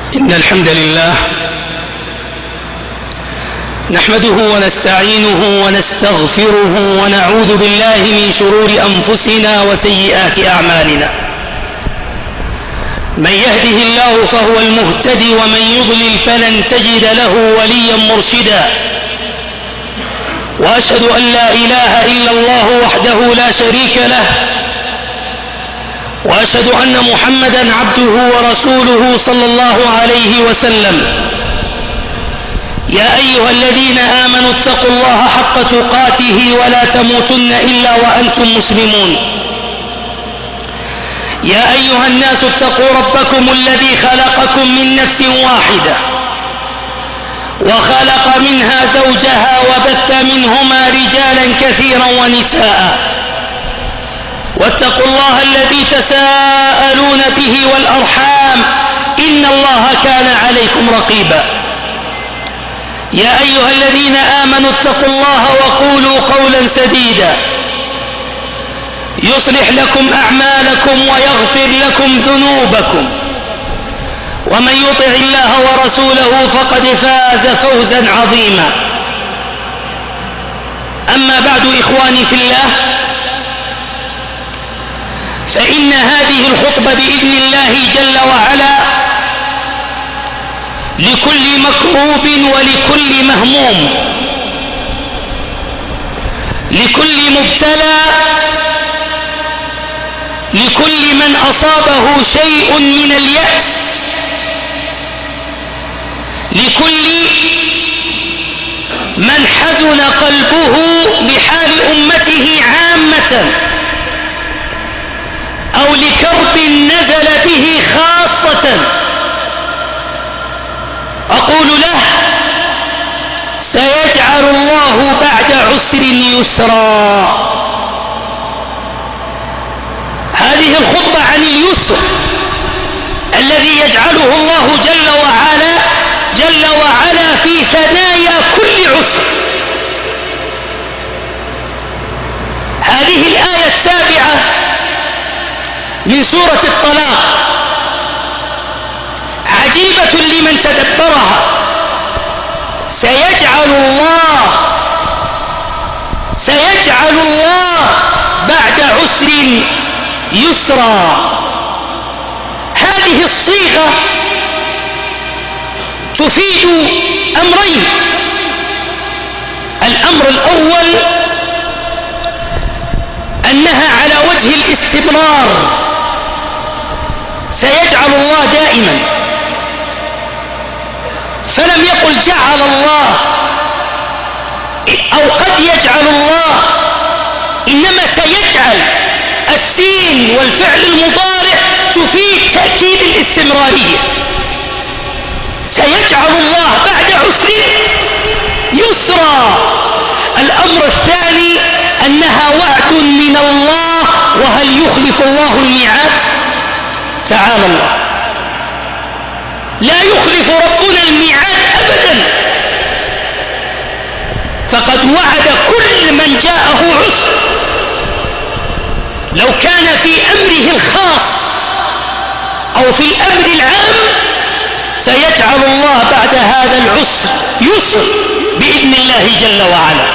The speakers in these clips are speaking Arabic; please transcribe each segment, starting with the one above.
إن الحمد لله نحمده ونستعينه ونستغفره ونعوذ بالله من شرور أنفسنا وسيئات أعمالنا. من يهده الله فهو المهتدي ومن يضلل فلن تجد له وليا مرشدا. وأشهد أن لا إله إلا الله وحده لا شريك له، وأشهد أن محمدا عبده ورسوله صلى الله عليه وسلم. يا أيها الذين آمنوا اتقوا الله حق تقاته ولا تموتن إلا وأنتم مسلمون. يا أيها الناس اتقوا ربكم الذي خلقكم من نفس واحدة وخلق منها زوجها وبث منهما رجالا كثيرا ونساء. واتقوا الله الذي تساءلون به والأرحام إن الله كان عليكم رقيبا. يا أيها الذين آمنوا اتقوا الله وقولوا قولا سديدا يصلح لكم أعمالكم ويغفر لكم ذنوبكم، ومن يطع الله ورسوله فقد فاز فوزا عظيما. أما بعد إخواني في الله، فإن هذه الخطبة بإذن الله جل وعلا لكل مكروب ولكل مهموم، لكل مبتلى، لكل من أصابه شيء من اليأس، لكل من حزن قلبه بحال أمته عامة، أو لكرب نزل به خاصة. أقول له: سيجعل الله بعد عسر يسرا. هذه الخطبة عن اليسر الذي يجعله الله جل وعلا في ثنايا كل عسر. هذه الآية السابعة من سورة الطلاق عجيبة لمن تدبرها. سيجعل الله بعد عسر يسرا. هذه الصيغة تفيد أمرين. الأمر الأول أنها على وجه الاستمرار، سيجعل الله دائما، فلم يقل جعل الله أو قد يجعل الله، إنما سيجعل. السين والفعل المضارع تفيد تأكيد الاستمرارية. سيجعل الله بعد عسر يسرا. الأمر الثاني أنها وعد من الله، وهل يخلف الله الميعاد؟ تعالى الله، لا يخلف ربنا الميعاد أبدا. فقد وعد كل من جاءه عسر. لو كان في أمره الخاص أو في الأمر العام سيجعل الله بعد هذا العسر يسر بإذن الله جل وعلا.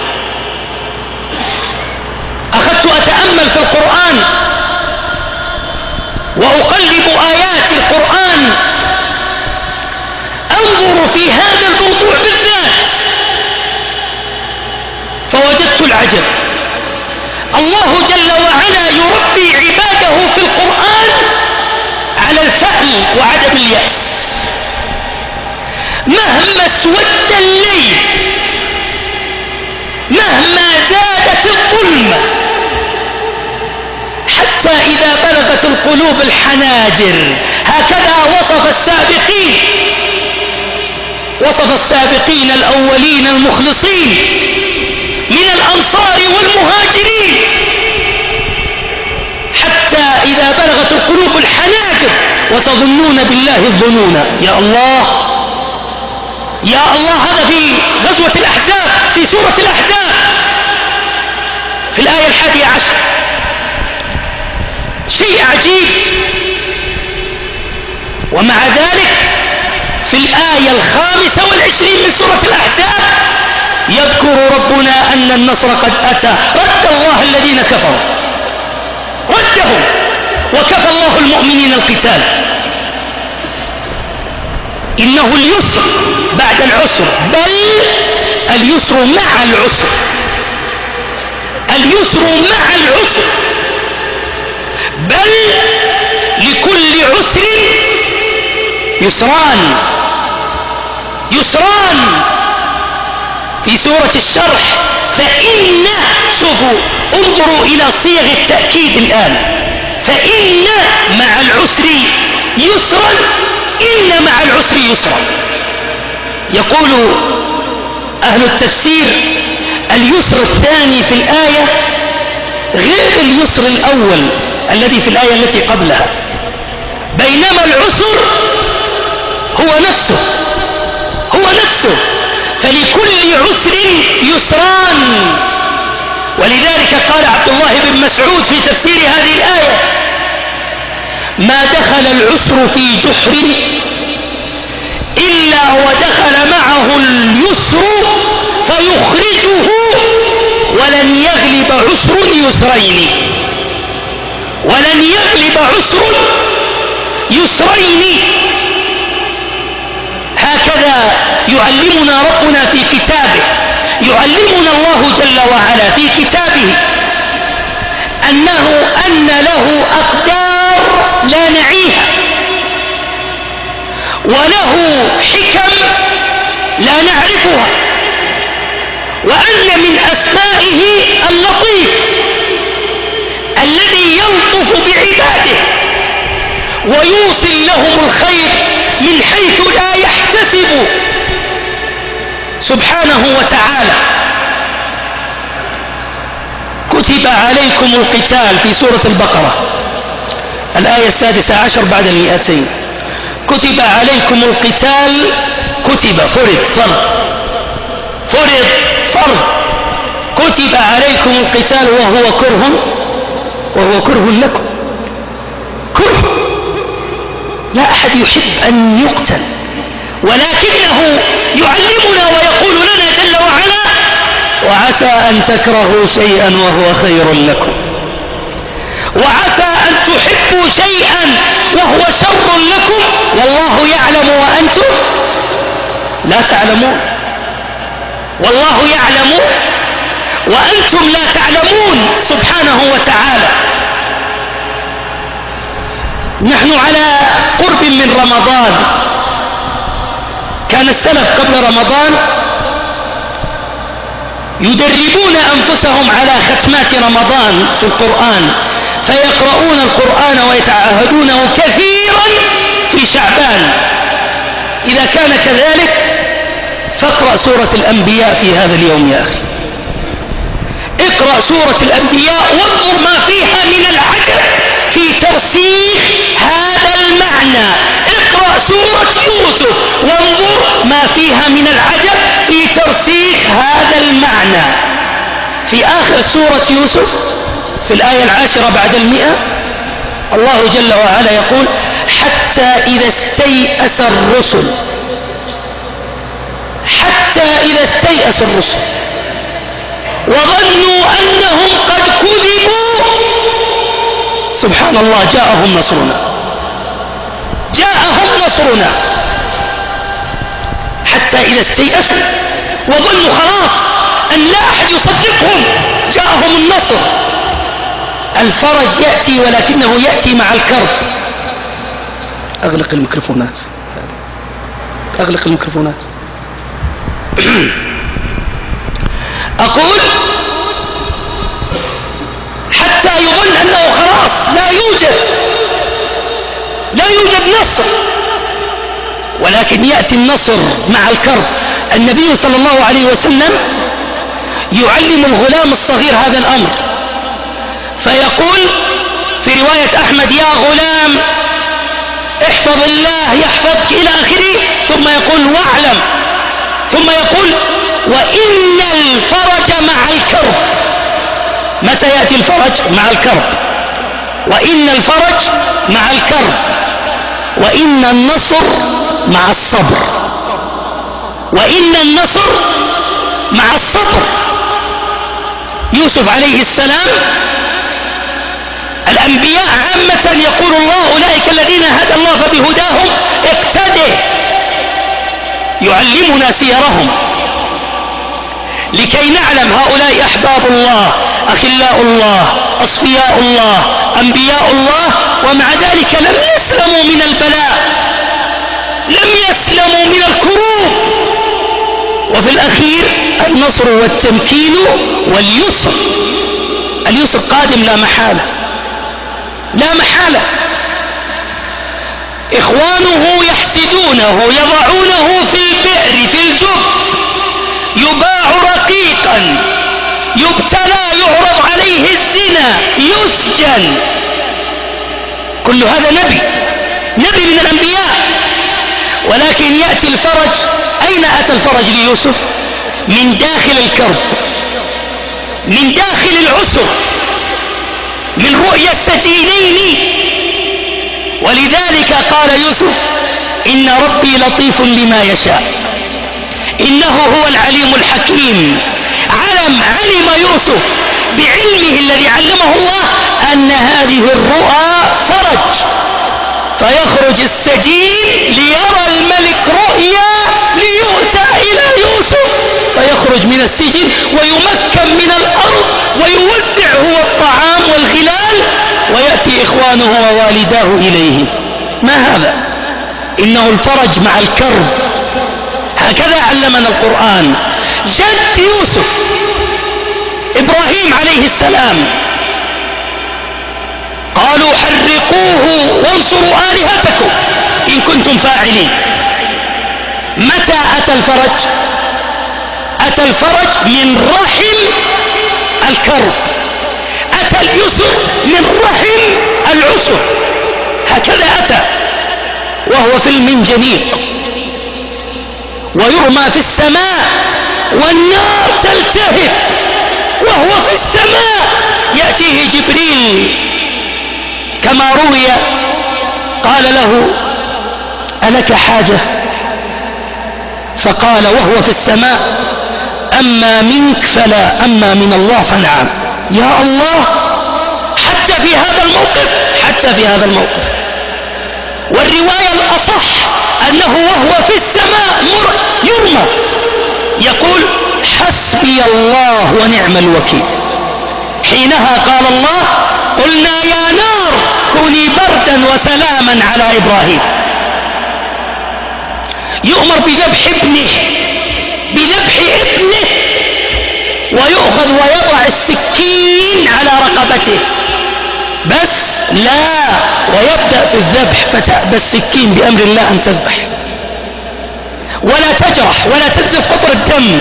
أخذت أتأمل في القرآن وأقلب آيات القرآن، أنظر في هذا الموضوع بالذات، فوجدت العجب. الله جل وعلا يربي عباده في القرآن على الفأل وعدم اليأس. مهما اسود الليل، مهما زادت الظلمة، حتى إذا بلغت القلوب الحناجر. هكذا وصف السابقين الأولين المخلصين من الأنصار والمهاجرين، حتى إذا بلغت القلوب الحناجر وتظنون بالله الظنون. يا الله يا الله، هذا في غزوة الأحزاب، في سورة الأحزاب في الآية 11. شيء عجيب. ومع ذلك في الآية 25 من سورة الأحزاب يذكر ربنا أن النصر قد أتى. رد الله الذين كفروا، ردهم، وكفى الله المؤمنين القتال. إنه اليسر بعد العسر، بل اليسر مع العسر، اليسر مع العسر، بل لكل عسر يسران. يسران في سورة الشرح. فإن، شوفوا انظروا إلى صيغ التأكيد الآن، فإن مع العسر يسرا، إن مع العسر يسرا. يقول أهل التفسير اليسر الثاني في الآية غير اليسر الأول الذي في الآية التي قبلها، بينما العسر هو نفسه، هو نفسه، فلكل عسر يسران. ولذلك قال عبد الله بن مسعود في تفسير هذه الآية: ما دخل العسر في جحر إلا ودخل معه اليسر فيخرجه، ولن يغلب عسر يسرين، ولن يغلب عسر يسرين. هكذا يعلمنا ربنا في كتابه، يعلمنا الله جل وعلا في كتابه أن له أقدار لا نعيها، وله حكم لا نعرفها، وأن من أسمائه اللطيف الذي يلطف بعباده ويوصل لهم الخير من حيث لا يحتسب سبحانه وتعالى. كتب عليكم القتال في سورة البقرة الآية 16 بعد 200. كتب عليكم القتال، كتب فرض، فرض، كتب عليكم القتال وهو كره لكم، كره. لا أحد يحب أن يقتل، ولكنه يعلمنا ويقول لنا جل وعلا: وعسى أن تكرهوا شيئا وهو خير لكم، وعسى أن تحبوا شيئا وهو شر لكم، والله يعلم وأنتم لا تعلمون. والله يعلم وأنتم لا تعلمون سبحانه وتعالى. نحن على قرب من رمضان. كان السلف قبل رمضان يدربون أنفسهم على ختمات رمضان في القرآن، فيقرؤون القرآن ويتعاهدونه كثيرا في شعبان. إذا كان كذلك فاقرأ سورة الأنبياء في هذا اليوم يا أخي، اقرأ سورة الأنبياء وانظر ما فيها من العجب في ترسيخ هذا المعنى. اقرأ سورة يوسف وانظر ما فيها من العجب في ترسيخ هذا المعنى. في آخر سورة يوسف في الآية 10 بعد 100 الله جل وعلا يقول: حتى إذا استيأس الرسل، حتى إذا استيأس الرسل وظنوا أنهم قد كذبوا، سبحان الله، جاءهم نصرنا، جاءهم نصرنا. حتى إذا استيأسوا وظنوا خلاص أن لا أحد يصدقهم، جاءهم النصر. الفرج يأتي ولكنه يأتي مع الكرب. أغلق الميكروفونات، أغلق الميكروفونات. أقول حتى يظن أنه خلاص لا يوجد نصر، ولكن يأتي النصر مع الكرب. النبي صلى الله عليه وسلم يعلم الغلام الصغير هذا الأمر، فيقول في رواية أحمد: يا غلام احفظ الله يحفظك إلى آخره، ثم يقول: واعلم، ثم يقول: وإن الفرج مع الكرب. متى يأتي الفرج؟ مع الكرب. وإن الفرج مع الكرب، وإن النصر مع الصبر. وإن النصر مع الصبر. يوسف عليه السلام، الأنبياء عامة يقول الله أولئك الذين هدى الله فبهداهم اقتده، يعلمنا سيرهم لكي نعلم هؤلاء أحباب الله، أخلاء الله، أصفياء الله، أنبياء الله، ومع ذلك لم يسلموا من البلاء، لم يسلموا من الكروب، وفي الأخير النصر والتمكين واليسر. اليسر قادم لا محالة، لا محالة. إخوانه يحسدونه، يضعونه في البئر في الجب، يباع رقيقا، يبتلى، يعرض عليه الزنا، يسجن. كل هذا نبي من الأنبياء. ولكن يأتي الفرج. أين أتى الفرج ليوسف؟ من داخل الكرب، من داخل العسر، من رؤيا السجينين. ولذلك قال يوسف: إن ربي لطيف لما يشاء إنه هو العليم الحكيم. علم يوسف بعلمه الذي علمه الله أن هذه الرؤى فرج، فيخرج السجين ليرى الملك رؤيا ليؤتى إلى يوسف، فيخرج من السجن ويمكن من الأرض ويوزع هو الطعام والغلال، ويأتي إخوانه ووالداه إليه. ما هذا؟ إنه الفرج مع الكرب. هكذا علمنا القرآن. جد يوسف إبراهيم عليه السلام قالوا: حرقوه وانصروا آلهتكم إن كنتم فاعلين. متى أتى الفرج؟ أتى الفرج من رحم الكرب، أتى اليسر من رحم العسر. هكذا أتى، وهو في المنجنيق ويرمى في السماء والنار تلتهب وهو في السماء. يأتيه جبريل كما روي، قال له: ألك حاجة؟ فقال وهو في السماء: أما منك فلا، أما من الله فنعم. يا الله، حتى في هذا الموقف، حتى في هذا الموقف. والرواية الأصح أنه وهو في السماء يرمى يقول: حسبي الله ونعم الوكيل. حينها قال الله: قلنا يا نار كوني بردا وسلاما على إبراهيم. يؤمر بذبح ابنه، بذبح ابنه، ويؤخذ ويضع السكين على رقبته، بس لا، ويبدأ في الذبح، فتأبى السكين بأمر الله أن تذبح، ولا تجرح ولا تنزف قطر الدم.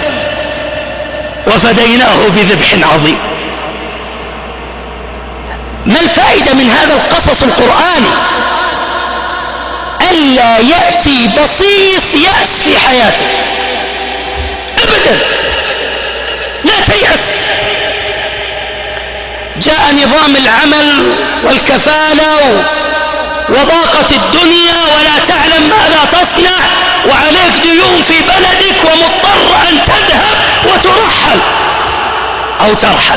وفديناه بذبح عظيم. ما الفائدة من هذا القصص القرآني؟ ألا يأتي بصيص يأس في حياته أبدا، لا تيأس. جاء نظام العمل والكفالة وضاقت الدنيا ولا تعلم ماذا تصنع، وعليك ديون في بلدك ومضطر أن تذهب وترحل أو ترحل.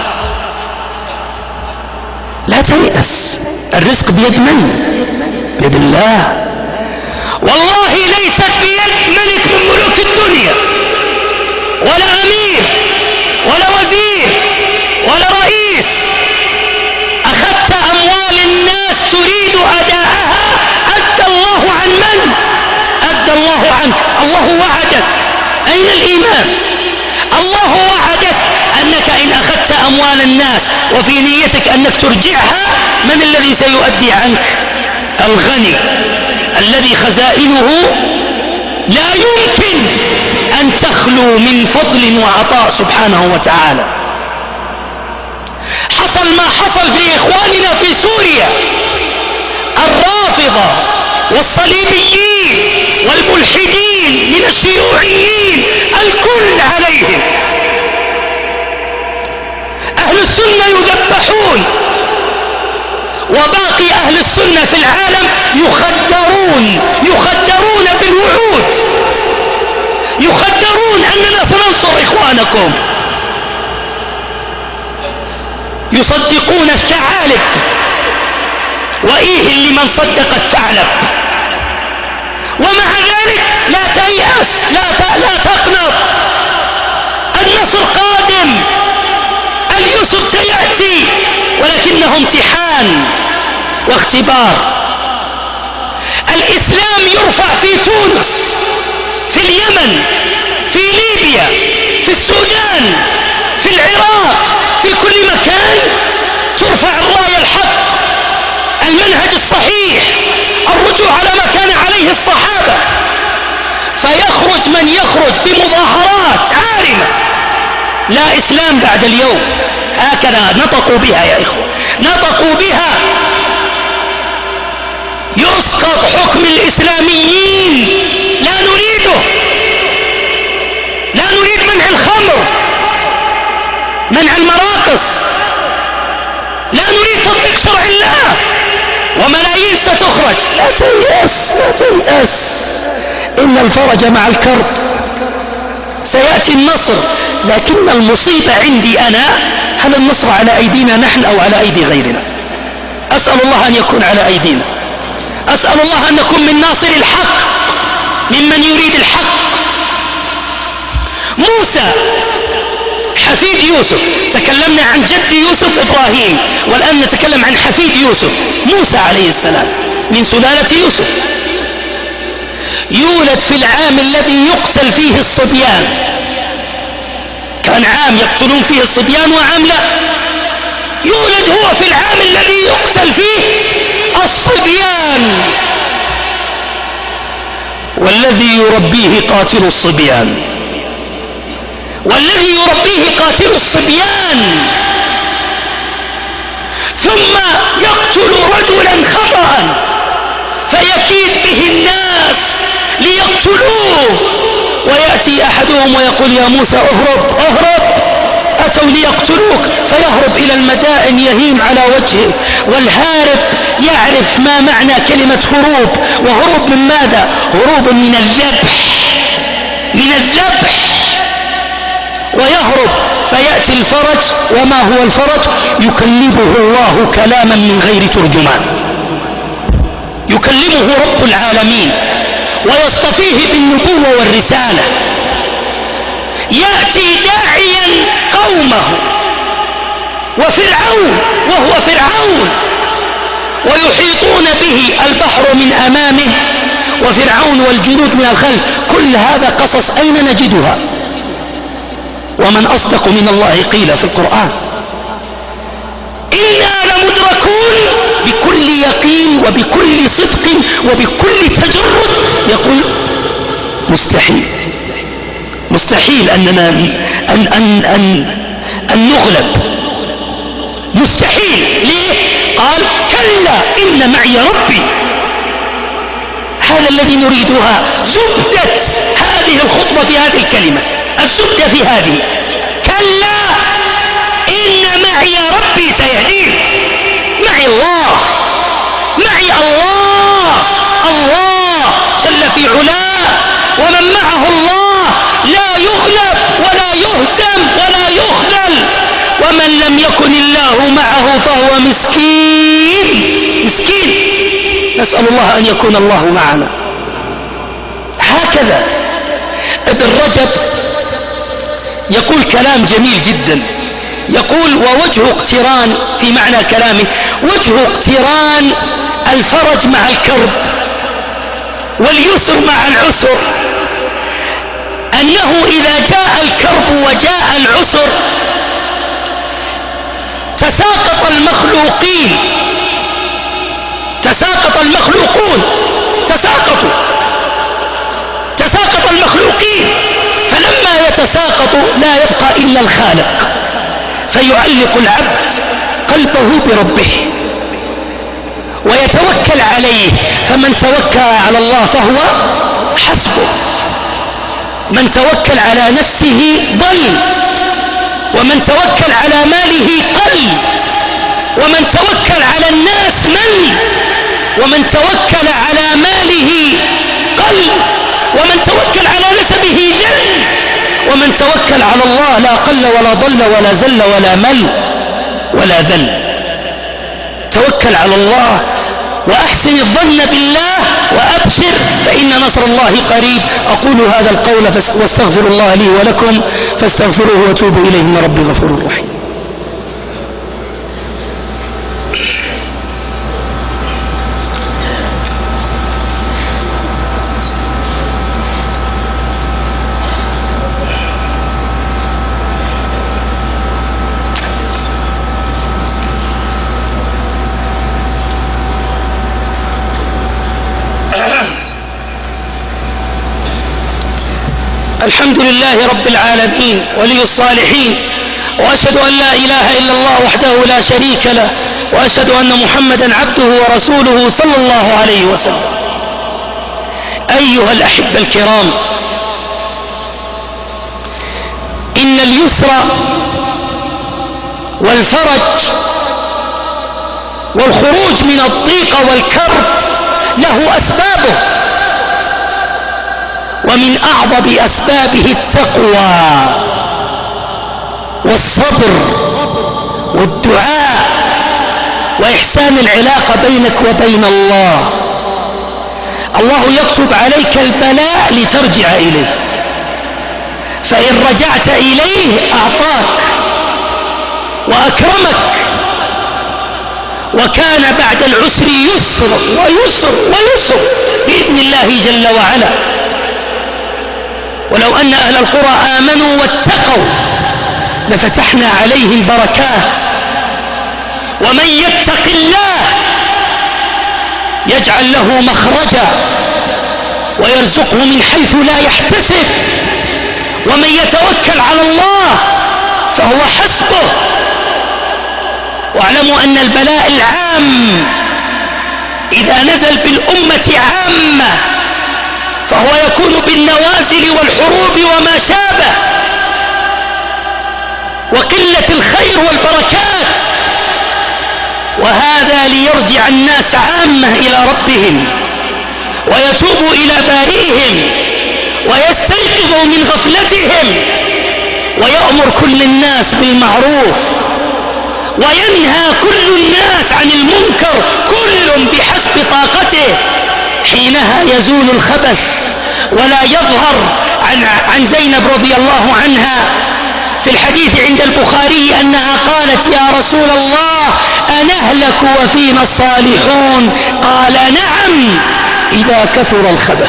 لا تيأس، الرزق بيد من؟ بيد الله. والله ليست بيد ملك من ملوك الدنيا، ولا أمير ولا وزير ولا رئيس. أخذت أموال الناس تريد أداءها، أدى الله عن من؟ أدى الله عنك. الله وعدك، أين الإيمان؟ الله وعدك أنك إن أخذت أموال الناس وفي نيتك أنك ترجعها، من الذي سيؤدي عنك؟ الغني الذي خزائنه لا يمكن أن تخلو من فضل وعطاء سبحانه وتعالى. حصل ما حصل في إخواننا في سوريا، الرافضة والصليبيين والملحدين من الشيوعيين، الكل عليهم. أهل السنة يذبحون، وباقي أهل السنة في العالم يخدرون بالوعود، إخوانكم يصدقون الثعالب، وإيه لمن صدق الثعلب. ومع ذلك لا تيأس، لا تقنط، النصر قادم، اليسر سيأتي، ولكنه امتحان واختبار. الإسلام يرفع في تونس، في اليمن، في ليبيا، في السودان، في العراق، في كل مكان ترفع الراية الحق، المنهج الصحيح، الرجوع على ما كان عليه الصحابة، فيخرج من يخرج بمظاهرات عارمة: لا إسلام بعد اليوم. هكذا نطقوا بها يا إخوة، نطقوا بها. يسقط حكم الإسلاميين، لا نريده، لا نريد منع الخمر، منع المراقص، لا نريد تطبيق شرع الله، وملايين ستخرج. لا تيأس، لا تيأس، إن الفرج مع الكرب، سيأتي النصر. لكن المصيبة عندي أنا، هل النصر على أيدينا نحن أو على أيدي غيرنا؟ أسأل الله أن يكون على أيدينا، أسأل الله أن نكون من ناصر الحق، ممن يريد الحق. موسى حفيد يوسف، تكلمنا عن جد يوسف إبراهيم، والآن نتكلم عن حفيد يوسف موسى عليه السلام من سلالة يوسف. يولد في العام الذي يقتل فيه الصبيان، كان عام يقتلون فيه الصبيان وعام لا، يولد هو في العام الذي يقتل فيه الصبيان، والذي يربيه قاتل الصبيان، والذي يربيه قاتل الصبيان، ثم يقتل رجلا خطأ فيكيد به الناس ليقتلوه، ويأتي أحدهم ويقول: يا موسى اهرب اهرب، أتوا ليقتلوك، فيهرب إلى المدائن يهيم على وجهه. والهارب يعرف ما معنى كلمة هروب، وهروب من ماذا؟ هروب من الذبح، من الذبح. ويهرب فيأتي الفرج، وما هو الفرج؟ يكلمه الله كلاما من غير ترجمان، يكلمه رب العالمين ويصطفيه بالنبوة والرسالة. يأتي داعيا قومه وفرعون وهو فرعون، ويحيطون به، البحر من أمامه وفرعون والجنود من الخلف. كل هذا قصص أين نجدها؟ ومن أصدق من الله قيل في القرآن. إنا لمدركون بكل يقين وبكل صدق وبكل تجرد يقول مستحيل، مستحيل أننا أن نغلب، مستحيل. ليه؟ قال: كلا إن معي ربي. هذا الذي نريدها، زبدة هذه الخطبة في هذه الكلمة، الزبدة في هذه: كلا إن معي ربي سيهدين. معي الله، معي الله، الله جل في علاه، ومن معه الله لا يغلب ولا يهزم ولا يخذل. ومن لم يكن الله معه فهو مسكين، مسكين. نسأل الله أن يكون الله معنا. هكذا ابن رجب يقول كلام جميل جدا، يقول: ووجه اقتران، في معنى كلامه، وجه اقتران الفرج مع الكرب واليسر مع العسر، أنه إذا جاء الكرب وجاء العسر تساقط المخلوقين، تساقط المخلوقون، تساقط المخلوقين. فلما يتساقط لا يبقى إلا الخالق، فيعلق العبد قلبه بربه ويتوكل عليه. فمن توكل على الله فهو حسبه، من توكل على نفسه ضل، ومن توكل على ماله قل، ومن توكل على الناس من، ومن توكل على ماله قل، ومن توكل على نسبه جل، ومن توكل على الله لا قل ولا ضل ولا زل ولا مل ولا ذل. توكل على الله وأحسن الظن بالله وأبشر فإن نصر الله قريب. أقول هذا القول واستغفر الله لي ولكم فاستغفروه وتوبوا إليه إن ربي غفور رحيم. الحمد لله رب العالمين ولي الصالحين، وأشهد أن لا إله إلا الله وحده لا شريك له، وأشهد أن محمدا عبده ورسوله صلى الله عليه وسلم. أيها الأحبة الكرام، إن اليسر والفرج والخروج من الضيق والكرب له أسبابه، ومن أعظم أسبابه التقوى والصبر والدعاء وإحسان العلاقة بينك وبين الله. الله يكتب عليك البلاء لترجع إليه، فإن رجعت إليه أعطاك وأكرمك، وكان بعد العسر يسر ويسر ويسر بإذن الله جل وعلا. ولو أن أهل القرى آمنوا واتقوا لفتحنا عليهم بركات. ومن يتق الله يجعل له مخرجا ويرزقه من حيث لا يحتسب، ومن يتوكل على الله فهو حسبه. واعلموا أن البلاء العام إذا نزل بالأمة عامة فهو يكون بالنوازل والحروب وما شابه، وقلة الخير والبركات، وهذا ليرجع الناس عامة إلى ربهم ويتوبوا إلى باريهم ويستيقظوا من غفلتهم، ويأمر كل الناس بالمعروف وينهى كل الناس عن المنكر، كل بحسب طاقته. حينها يزول الخبث ولا يظهر. عن زينب رضي الله عنها في الحديث عند البخاري أنها قالت: يا رسول الله أنهلك وفينا الصالحون؟ قال: نعم إذا كثر الخبث.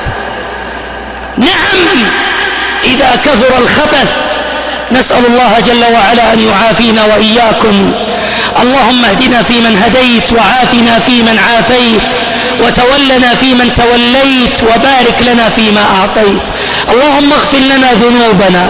نعم إذا كثر الخبث. نسأل الله جل وعلا أن يعافينا وإياكم. اللهم اهدنا فيمن هديت، وعافنا فيمن عافيت، وتولنا فيمن توليت، وبارك لنا فيما أعطيت. اللهم اغفر لنا ذنوبنا،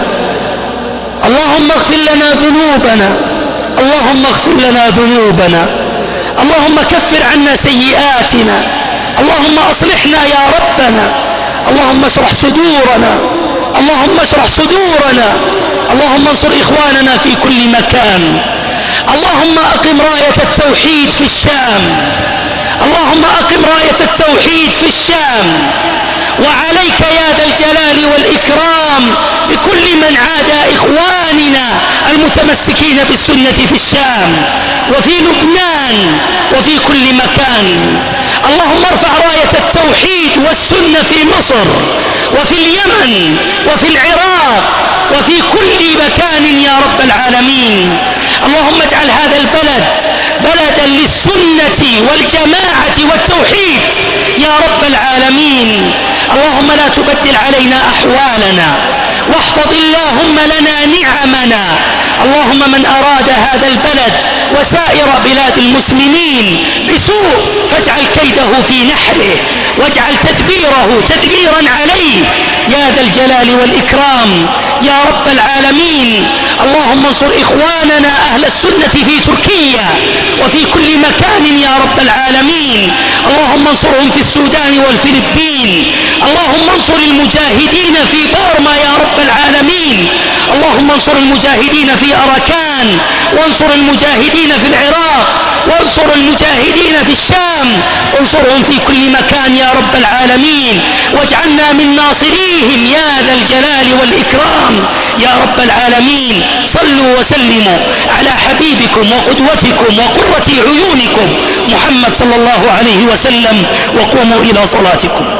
اللهم اغفر لنا ذنوبنا، اللهم اغفر لنا ذنوبنا، اللهم كفر عنا سيئاتنا، اللهم أصلحنا يا ربنا، اللهم اشرح صدورنا، اللهم اشرح صدورنا، اللهم انصر إخواننا في كل مكان. اللهم أقم راية التوحيد في الشام، اللهم أقم راية التوحيد في الشام. وعليك يا ذا الجلال والإكرام بكل من عادى إخواننا المتمسكين بالسنة في الشام وفي لبنان وفي كل مكان. اللهم ارفع راية التوحيد والسنة في مصر وفي اليمن وفي العراق وفي كل مكان يا رب العالمين. اللهم اجعل هذا البلد بلدا للسنة والجماعة والتوحيد يا رب العالمين. اللهم لا تبدل علينا أحوالنا، واحفظ اللهم لنا نعمنا. اللهم من أراد هذا البلد وسائر بلاد المسلمين بسوء فاجعل كيده في نحره، واجعل تدبيره تدبيرا عليه يا ذا الجلال والإكرام يا رب العالمين. اللهم انصر إخواننا أهل السنة في تركيا وفي كل مكان يا رب العالمين. اللهم انصرهم في السودان والفلبين. اللهم انصر المجاهدين في بورما يا رب العالمين. اللهم انصر المجاهدين في أراكان، وانصر المجاهدين في العراق، وانصر المجاهدين في الشام. انصرهم في كل مكان يا رب العالمين، واجعلنا من ناصريهم يا ذا الجلال والإكرام. يا رب العالمين. صلوا وسلموا على حبيبكم وقدوتكم وقرة عيونكم محمد صلى الله عليه وسلم، وقوموا إلى صلاتكم.